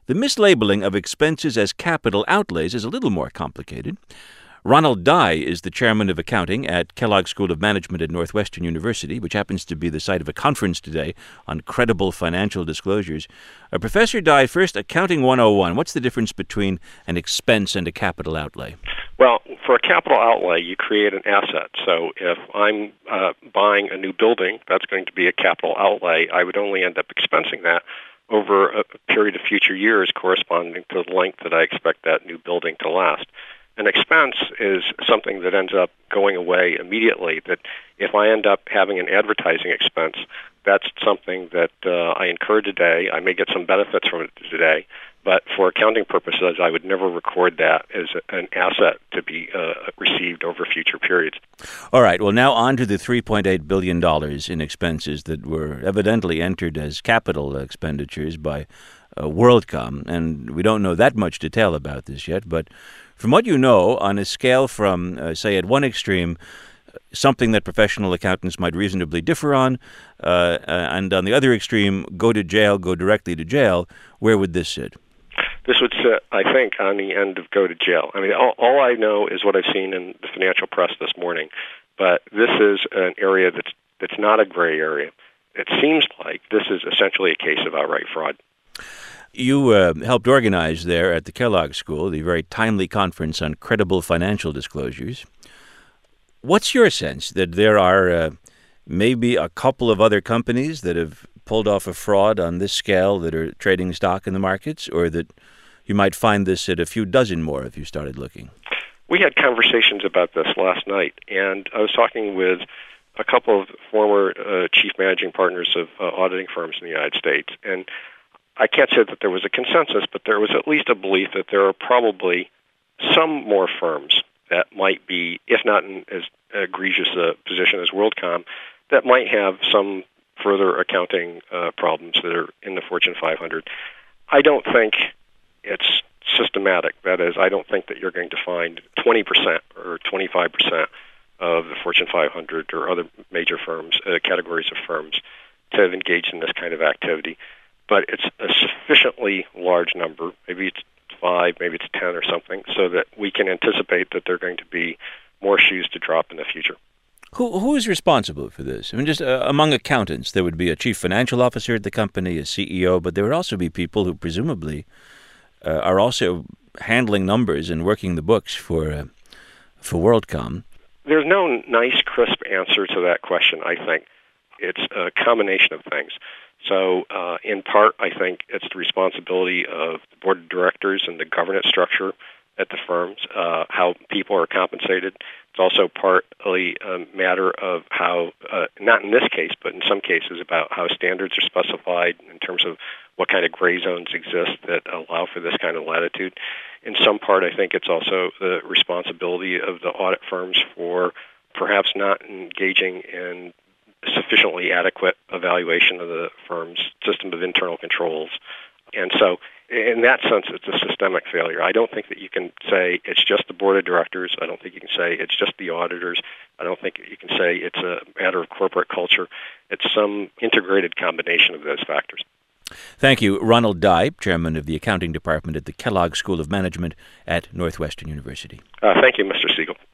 The mislabeling of expenses as capital outlays is a little more complicated. Ronald Dye is the chairman of accounting at Kellogg School of Management at Northwestern University, which happens to be the site of a conference today on credible financial disclosures. Professor Dye, first, Accounting 101. What's the difference between an expense and a capital outlay? Well, for a capital outlay, you create an asset. So if I'm buying a new building, that's going to be a capital outlay. I would only end up expensing that over a period of future years corresponding to the length that I expect that new building to last. An expense is something that ends up going away immediately, that if I end up having an advertising expense, that's something that I incur today. I may get some benefits from it today, but for accounting purposes, I would never record that as an asset to be received over future periods. All right. Well, now on to the $3.8 billion in expenses that were evidently entered as capital expenditures by WorldCom, and we don't know that much detail about this yet, but from what you know, on a scale from, say, at one extreme, something that professional accountants might reasonably differ on, and on the other extreme, go to jail, go directly to jail, where would this sit? This would sit, I think, on the end of go to jail. I mean, all I know is what I've seen in the financial press this morning, but this is an area that's not a gray area. It seems like this is essentially a case of outright fraud. You helped organize there at the Kellogg School the very timely conference on credible financial disclosures. What's your sense that there are maybe a couple of other companies that have pulled off a fraud on this scale that are trading stock in the markets, or that you might find this at a few dozen more if you started looking? We had conversations about this last night, and I was talking with a couple of former chief managing partners of auditing firms in the United States, and I can't say that there was a consensus, but there was at least a belief that there are probably some more firms that might be, if not in as egregious a position as WorldCom, that might have some further accounting problems that are in the Fortune 500. I don't think it's systematic. That is, I don't think that you're going to find 20% or 25% of the Fortune 500 or other major firms, categories of firms, to have engaged in this kind of activity. But it's a sufficiently large number, maybe it's 5, maybe it's 10 or something, so that we can anticipate that there are going to be more shoes to drop in the future. Who is responsible for this? I mean, just among accountants, there would be a chief financial officer at the company, a CEO, but there would also be people who presumably are also handling numbers and working the books for WorldCom. There's no nice, crisp answer to that question, I think. It's a combination of things. So, in part, I think it's the responsibility of the board of directors and the governance structure at the firms, how people are compensated. It's also partly a matter of how, not in this case, but in some cases, about how standards are specified in terms of what kind of gray zones exist that allow for this kind of latitude. In some part, I think it's also the responsibility of the audit firms for perhaps not engaging in sufficiently adequate evaluation of the firm's system of internal controls. And so, in that sense, it's a systemic failure. I don't think that you can say it's just the board of directors. I don't think you can say it's just the auditors. I don't think you can say it's a matter of corporate culture. It's some integrated combination of those factors. Thank you. Ronald Dye, chairman of the accounting department at the Kellogg School of Management at Northwestern University. Thank you, Mr. Siegel.